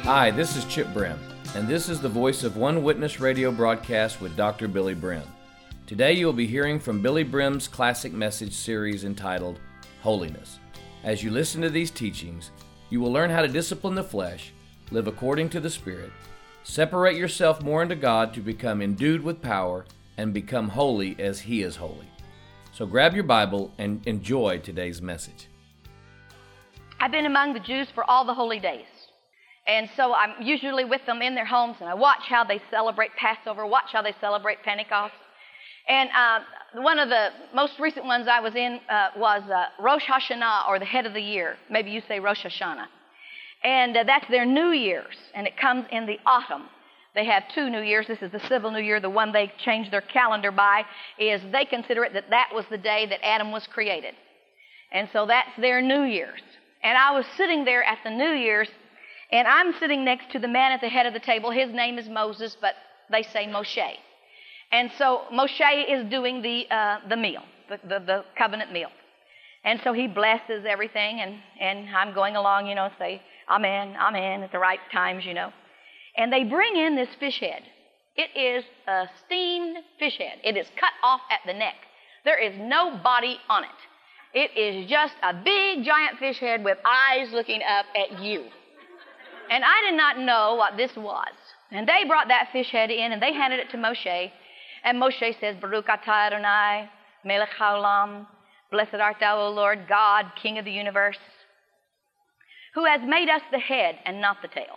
Hi, this is Chip Brim, and this is the Voice of One Witness radio broadcast with Dr. Billy Brim. Today you will be hearing from Billy Brim's classic message series entitled Holiness. As you listen to these teachings, you will learn how to discipline the flesh, live according to the Spirit, separate yourself more into God to become endued with power, and become holy as He is holy. So grab your Bible and enjoy today's message. I've been among the Jews for all the holy days. And so I'm usually with them in their homes, and I watch how they celebrate Passover, watch how they celebrate Pentecost. And one of the most recent ones I was in was Rosh Hashanah, or the head of the year. Maybe you say Rosh Hashanah. And that's their New Year's, and it comes in the autumn. They have two New Years. This is the civil New Year. The one they change their calendar by is they consider it that was the day that Adam was created. And so that's their New Year's. And I was sitting there at the New Year's, and I'm sitting next to the man at the head of the table. His name is Moses, but they say Moshe. And so Moshe is doing the meal, the covenant meal. And so he blesses everything, and I'm going along, say amen, amen at the right times, And they bring in this fish head. It is a steamed fish head. It is cut off at the neck. There is no body on it. It is just a big, giant fish head with eyes looking up at you. And I did not know what this was. And they brought that fish head in, and they handed it to Moshe. And Moshe says, Baruch atah Adonai, melech haolam, blessed art thou, O Lord, God, King of the universe, who has made us the head and not the tail.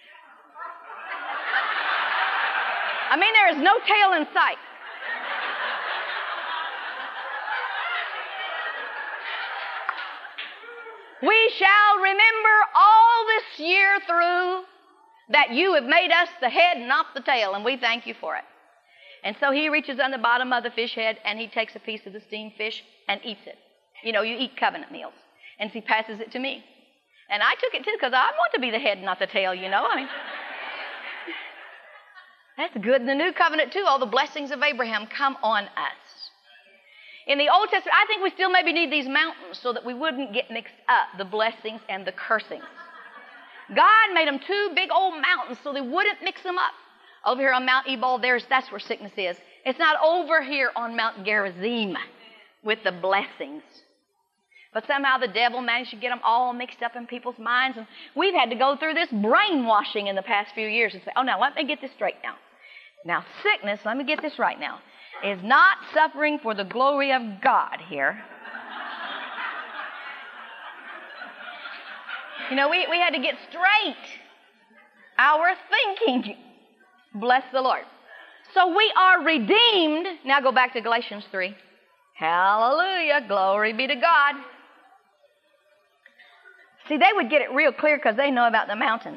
I mean, there is no tail in sight. We shall remember all this year through that you have made us the head and not the tail, and we thank you for it. And so he reaches on the bottom of the fish head, and he takes a piece of the steamed fish and eats it. You eat covenant meals. And he passes it to me. And I took it too, because I want to be the head and not the tail, That's good in the new covenant too. All the blessings of Abraham come on us. In the Old Testament, I think we still maybe need these mountains so that we wouldn't get mixed up, the blessings and the cursings. God made them two big old mountains so they wouldn't mix them up. Over here on Mount Ebal, that's where sickness is. It's not over here on Mount Gerizim with the blessings. But somehow the devil managed to get them all mixed up in people's minds. And we've had to go through this brainwashing in the past few years and say, now let me get this straight now. Now sickness, let me get this right now, is not suffering for the glory of God here. We had to get straight our thinking. Bless the Lord. So we are redeemed. Now go back to Galatians 3. Hallelujah. Glory be to God. See, they would get it real clear because they know about the mountains.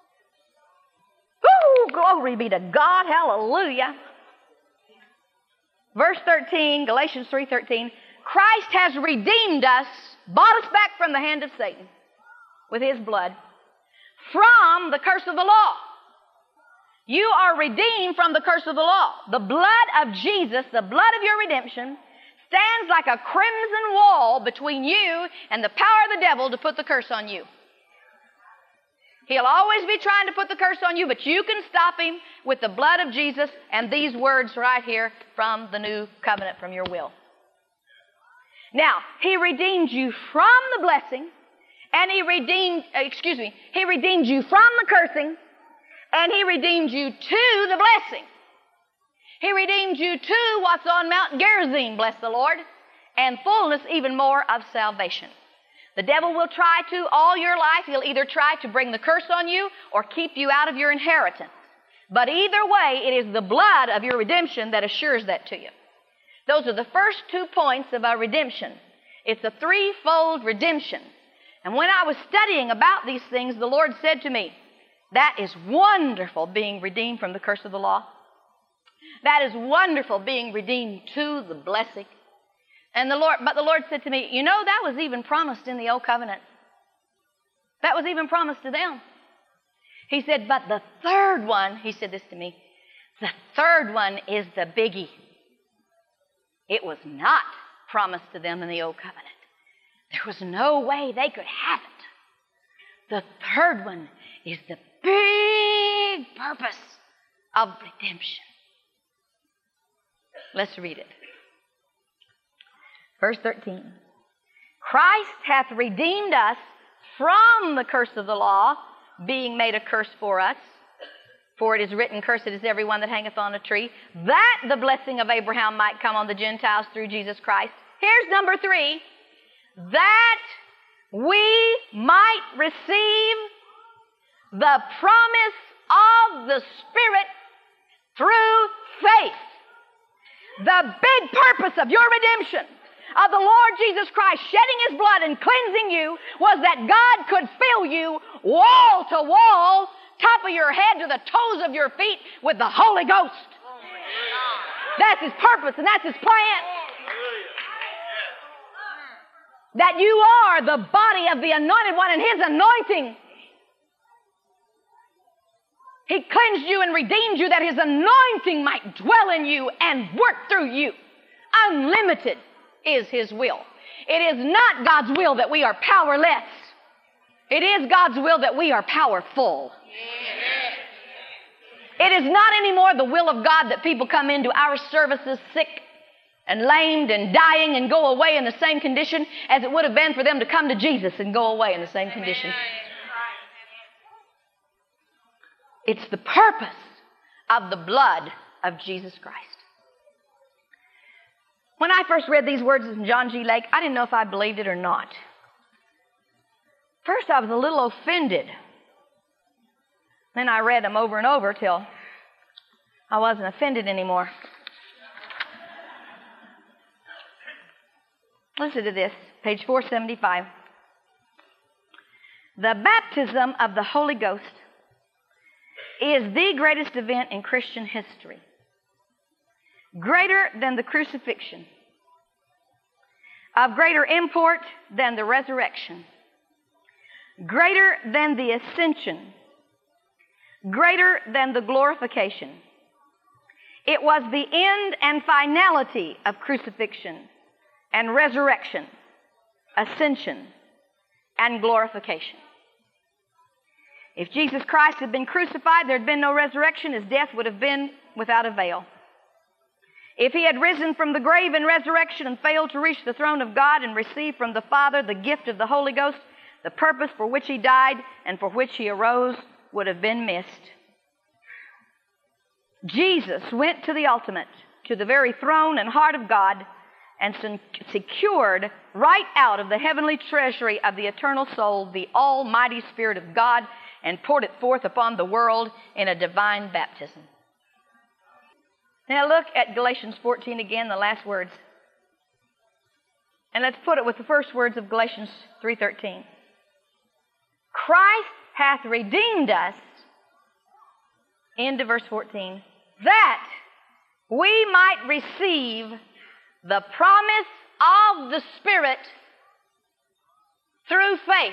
Woo! Glory be to God. Hallelujah. Verse 13, Galatians 3:13. Christ has redeemed us, bought us back from the hand of Satan with His blood, from the curse of the law. You are redeemed from the curse of the law. The blood of Jesus, the blood of your redemption, stands like a crimson wall between you and the power of the devil to put the curse on you. He'll always be trying to put the curse on you, but you can stop him with the blood of Jesus and these words right here from the new covenant, from your will. Now, He redeemed you from the blessing, and He redeemed you from the cursing, and He redeemed you to the blessing. He redeemed you to what's on Mount Gerizim, bless the Lord, and fullness even more of salvation. The devil will try to, all your life, he'll either try to bring the curse on you or keep you out of your inheritance. But either way, it is the blood of your redemption that assures that to you. Those are the first 2 points of our redemption. It's a threefold redemption. And when I was studying about these things, the Lord said to me, that is wonderful, being redeemed from the curse of the law. That is wonderful, being redeemed to the blessing. But the Lord said to me, that was even promised in the Old Covenant. That was even promised to them. He said, but the third one, He said this to me, the third one is the biggie. It was not promised to them in the Old Covenant. There was no way they could have it. The third one is the big purpose of redemption. Let's read it. Verse 13. Christ hath redeemed us from the curse of the law, being made a curse for us. For it is written, cursed is every one that hangeth on a tree, that the blessing of Abraham might come on the Gentiles through Jesus Christ. Here's number 3. That we might receive the promise of the Spirit through faith. The big purpose of your redemption, of the Lord Jesus Christ shedding His blood and cleansing you, was that God could fill you wall to wall, top of your head to the toes of your feet with the Holy Ghost. That's His purpose and that's His plan. That you are the body of the Anointed One and His anointing. He cleansed you and redeemed you that His anointing might dwell in you and work through you. Unlimited is His will. It is not God's will that we are powerless. It is God's will that we are powerful. It is not anymore the will of God that people come into our services sick and lamed and dying and go away in the same condition as it would have been for them to come to Jesus and go away in the same condition. It's the purpose of the blood of Jesus Christ. When I first read these words in John G. Lake, I didn't know if I believed it or not. First, I was a little offended. Then I read them over and over till I wasn't offended anymore. Listen to this, page 475. The baptism of the Holy Ghost is the greatest event in Christian history. Greater than the crucifixion. Of greater import than the resurrection. Greater than the ascension. Greater than the glorification. It was the end and finality of crucifixion and resurrection, ascension, and glorification. If Jesus Christ had been crucified, there had been no resurrection. His death would have been without avail. If He had risen from the grave in resurrection and failed to reach the throne of God and receive from the Father the gift of the Holy Ghost, the purpose for which He died and for which He arose would have been missed. Jesus went to the ultimate, to the very throne and heart of God, and secured right out of the heavenly treasury of the eternal soul the almighty Spirit of God and poured it forth upon the world in a divine baptism. Now look at Galatians 14 again, the last words. And let's put it with the first words of Galatians 3:13. Christ hath redeemed us, into verse 14, that we might receive the promise of the Spirit through faith.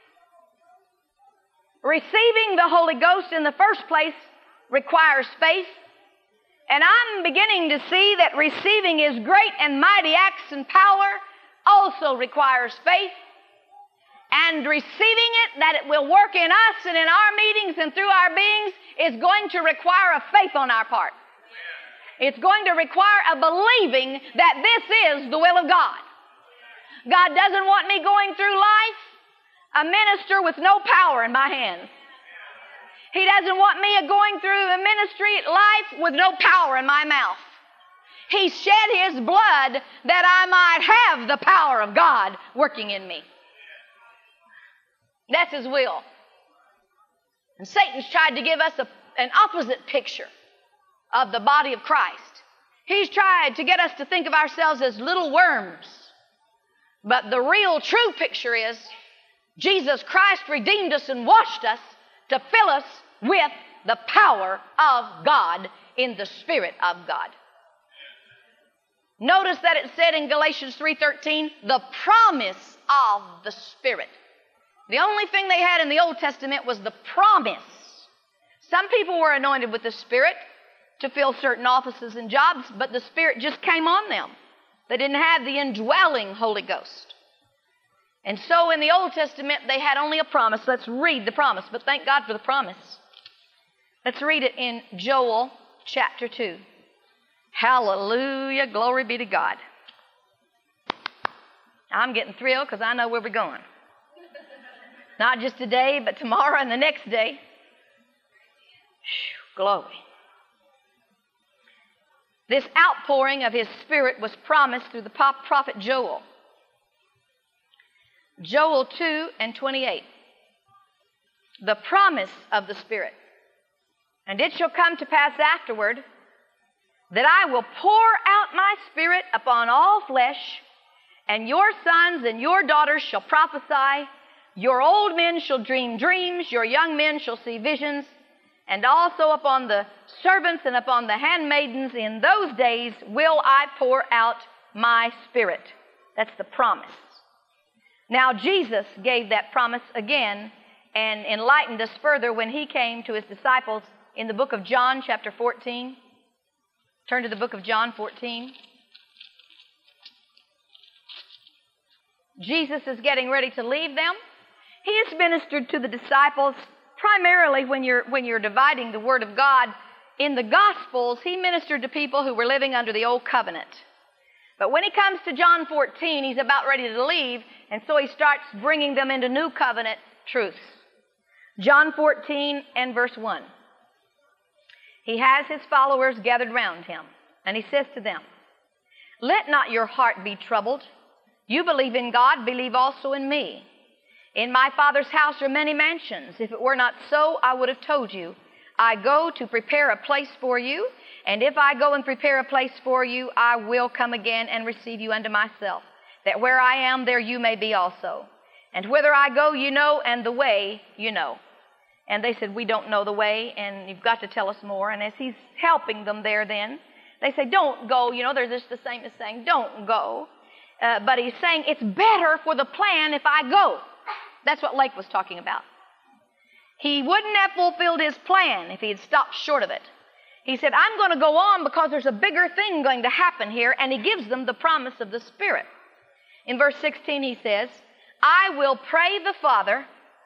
Receiving the Holy Ghost in the first place requires faith. And I'm beginning to see that receiving His great and mighty acts and power also requires faith. And receiving it, that it will work in us and in our meetings and through our beings, is going to require a faith on our part. It's going to require a believing that this is the will of God. God doesn't want me going through life a minister with no power in my hands. He doesn't want me going through a ministry life with no power in my mouth. He shed His blood that I might have the power of God working in me. That's His will. And Satan's tried to give us an opposite picture of the body of Christ. He's tried to get us to think of ourselves as little worms. But the real true picture is Jesus Christ redeemed us and washed us to fill us with the power of God in the Spirit of God. Notice that it said in Galatians 3:13, the promise of the Spirit. The only thing they had in the Old Testament was the promise. Some people were anointed with the Spirit to fill certain offices and jobs, but the Spirit just came on them. They didn't have the indwelling Holy Ghost. And so in the Old Testament, they had only a promise. Let's read the promise, but thank God for the promise. Let's read it in Joel chapter 2. Hallelujah, glory be to God. I'm getting thrilled because I know where we're going. Not just today, but tomorrow and the next day. Glory. This outpouring of His Spirit was promised through the prophet Joel. Joel 2:28. The promise of the Spirit. And it shall come to pass afterward that I will pour out my Spirit upon all flesh, and your sons and your daughters shall prophesy, your old men shall dream dreams, your young men shall see visions, and also upon the servants and upon the handmaidens in those days will I pour out my Spirit. That's the promise. Now Jesus gave that promise again and enlightened us further when He came to His disciples in the book of John, chapter 14. Turn to the book of John 14. Jesus is getting ready to leave them. He has ministered to the disciples primarily when you're dividing the Word of God. In the Gospels, He ministered to people who were living under the Old Covenant. But when He comes to John 14, He's about ready to leave, and so He starts bringing them into New Covenant truths. John 14 and verse 1. He has His followers gathered round Him, and He says to them, "Let not your heart be troubled. You believe in God, believe also in me. In my Father's house are many mansions. If it were not so, I would have told you. I go to prepare a place for you, and if I go and prepare a place for you, I will come again and receive you unto myself, that where I am, there you may be also. And whither I go, you know, and the way you know." And they said, "We don't know the way, and you've got to tell us more." And as He's helping them there then, they say, "Don't go." You know, they're just the same as saying, "Don't go." But He's saying, it's better for the plan if I go. That's what Lake was talking about. He wouldn't have fulfilled His plan if He had stopped short of it. He said, "I'm going to go on because there's a bigger thing going to happen here," and He gives them the promise of the Spirit. In verse 16 He says, "I will pray the Father,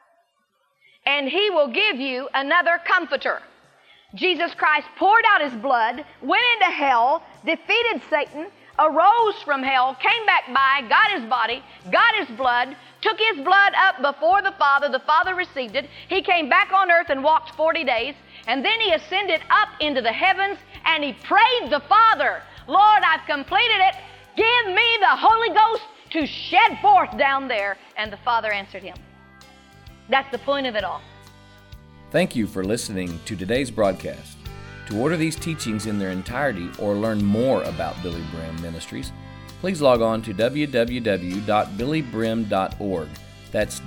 and He will give you another comforter." Jesus Christ poured out His blood, went into hell, defeated Satan, arose from hell, came back by, got His body, got His blood, took His blood up before the Father received it, He came back on earth and walked 40 days, and then He ascended up into the heavens, and He prayed the Father, "Lord, I've completed it, give me the Holy Ghost to shed forth down there," and the Father answered Him. That's the point of it all. Thank you for listening to today's broadcast. To order these teachings in their entirety or learn more about Billy Brim Ministries, please log on to www.billybrim.org. That's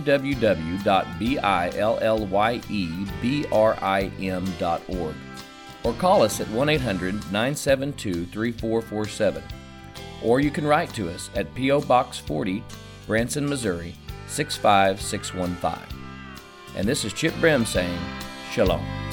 www.billybrim.org. Or call us at 1-800-972-3447. Or you can write to us at P.O. Box 40, Branson, Missouri, 65615. And this is Chip Brim saying, Shalom.